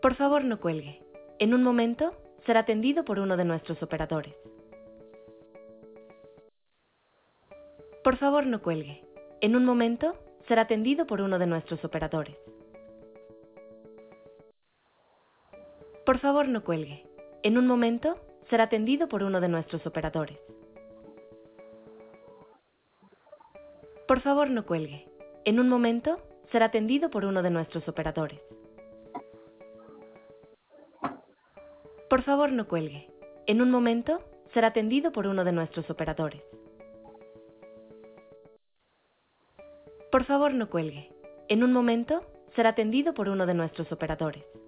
Por favor, no cuelgue. En un momento, será atendido por uno de nuestros operadores. Por favor, no cuelgue. En un momento, será atendido por uno de nuestros operadores. Por favor, no cuelgue. En un momento, será atendido por uno de nuestros operadores. Por favor, no cuelgue. En un momento, será atendido por uno de nuestros operadores. Por favor, no cuelgue. En un momento, será atendido por uno de nuestros operadores. Por favor, no cuelgue. En un momento, será atendido por uno de nuestros operadores.